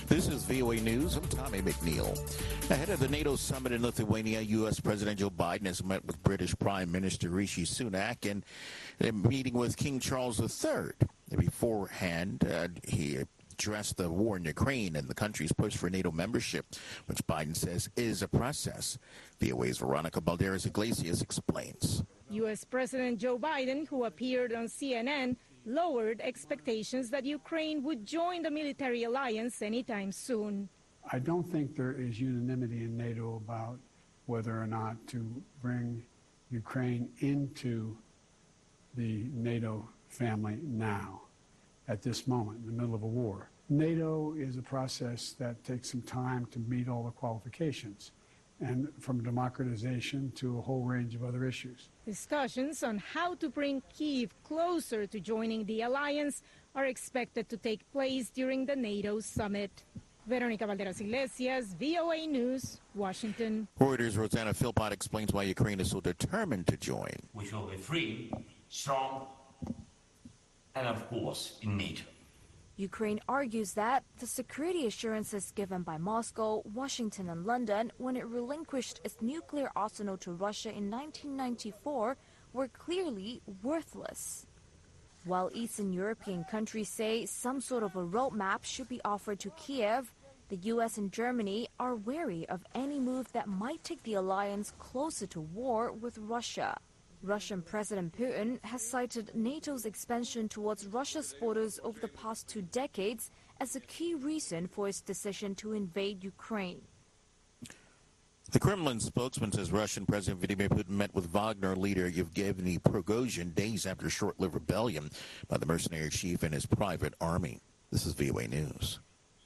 This is VOA News. I'm Tommy McNeil. Ahead of the NATO summit in Lithuania, U.S. President Joe Biden has met with British Prime Minister Rishi Sunak and a meeting with King Charles III. Beforehand, he addressed the war in Ukraine and the country's push for NATO membership, which Biden says is a process. VOA's Veronica Balderas Iglesias explains. U.S. President Joe Biden, who appeared on CNN, lowered expectations that Ukraine would join the military alliance anytime soon. I don't think there is unanimity in NATO about whether or not to bring Ukraine into the NATO family now, at this moment, in the middle of a war. NATO is a process that takes some time to meet all the qualifications, and from democratization to a whole range of other issues. Discussions on how to bring Kyiv closer to joining the alliance are expected to take place during the NATO summit. Veronica Balderas Iglesias, VOA News, Washington. Reuters' Rosanna Philpott explains why Ukraine is so determined to join. We shall be free, strong, and of course, in NATO. Ukraine argues that the security assurances given by Moscow, Washington, and London when it relinquished its nuclear arsenal to Russia in 1994 were clearly worthless. While Eastern European countries say some sort of a roadmap should be offered to Kiev, the US and Germany are wary of any move that might take the alliance closer to war with Russia. Russian President Putin has cited NATO's expansion towards Russia's borders over the past 2 decades as a key reason for its decision to invade Ukraine. The Kremlin spokesman says Russian President Vladimir Putin met with Wagner leader Yevgeny Prigozhin days after a short-lived rebellion by the mercenary chief and his private army. This is VOA News.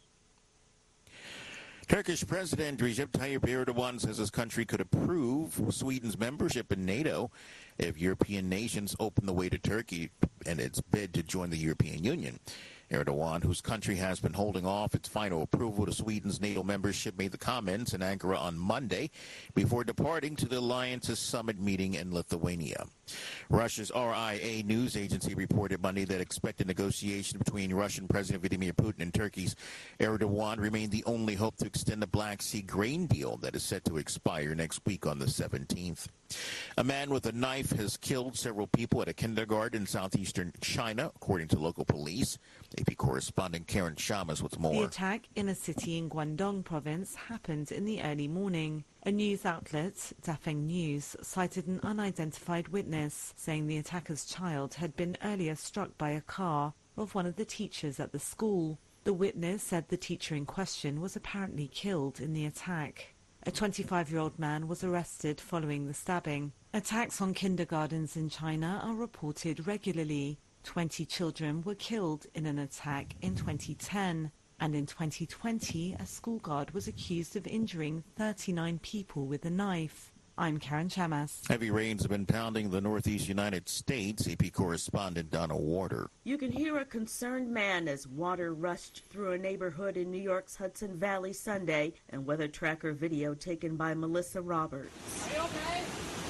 Turkish President Recep Tayyip Erdogan says his country could approve Sweden's membership in NATO if European nations open the way to Turkey in its bid to join the European Union. Erdogan, whose country has been holding off its final approval to Sweden's NATO membership, made the comments in Ankara on Monday before departing to the alliance's summit meeting in Lithuania. Russia's RIA news agency reported Monday that expected negotiations between Russian President Vladimir Putin and Turkey's Erdogan remain the only hope to extend the Black Sea grain deal that is set to expire next week on the 17th. A man with a knife has killed several people at a kindergarten in southeastern China, according to local police. AP correspondent Karen Shamas with more. The attack in a city in Guangdong province happened in the early morning. A news outlet, Dafeng News, cited an unidentified witness saying the attacker's child had been earlier struck by a car of one of the teachers at the school. The witness said the teacher in question was apparently killed in the attack. A 25-year-old man was arrested following the stabbing. Attacks on kindergartens in China are reported regularly. 20 children were killed in an attack in 2010. And in 2020, a school guard was accused of injuring 39 people with a knife. I'm Karen Chamas. Heavy rains have been pounding the northeast United States. AP correspondent Donna Warder. You can hear a concerned man as water rushed through a neighborhood in New York's Hudson Valley Sunday, and weather tracker video taken by Melissa Roberts. Are you okay?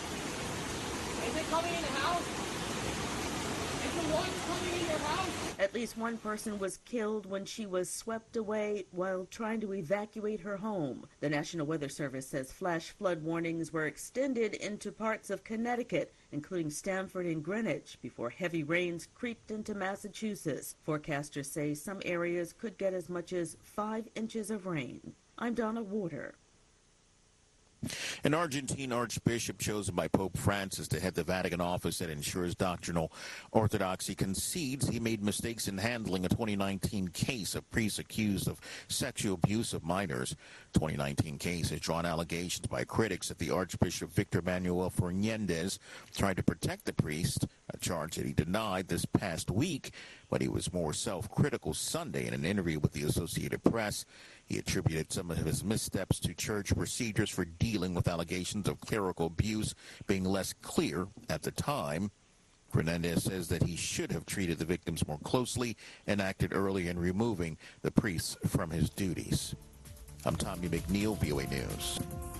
Is it coming in the house? Is the water coming in your house? At least one person was killed when she was swept away while trying to evacuate her home. The National Weather Service says flash flood warnings were extended into parts of Connecticut, including Stamford and Greenwich, before heavy rains creeped into Massachusetts. Forecasters say some areas could get as much as 5 inches of rain. I'm Donna Warder. An Argentine archbishop chosen by Pope Francis to head the Vatican office that ensures doctrinal orthodoxy concedes he made mistakes in handling a 2019 case of priests accused of sexual abuse of minors. 2019 case has drawn allegations by critics that the Archbishop Victor Manuel Fernandez tried to protect the priest, a charge that he denied this past week, but he was more self-critical Sunday in an interview with the Associated Press. He attributed some of his missteps to church procedures for dealing with allegations of clerical abuse being less clear at the time. Fernandez says that he should have treated the victims more closely and acted early in removing the priests from his duties. I'm Tommy McNeil, VOA News.